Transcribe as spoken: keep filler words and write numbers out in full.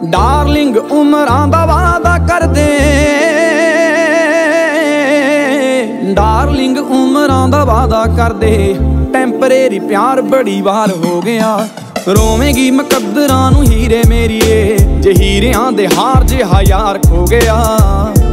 Darling ਉਮਰਾਂ ਦਾ ਵਾਦਾ ਕਰਦੇ, ਡਾਰਲਿੰਗ ਉਮਰਾਂ ਦਾ ਵਾਦਾ ਕਰਦੇ, ਟੈਂਪਰੇਰੀ ਪਿਆਰ ਬੜੀ ਵਾਰ ਹੋ ਗਿਆ। ਰੋਵੇਂਗੀ ਮੁਕੱਦਰਾਂ ਨੂੰ ਹੀਰੇ ਮੇਰੀਏ, ਜੇ ਹੀਰਿਆਂ ਦੇ ਹਾਰ ਜਿਹਾ ਯਾਰ ਖੋ ਗਿਆ।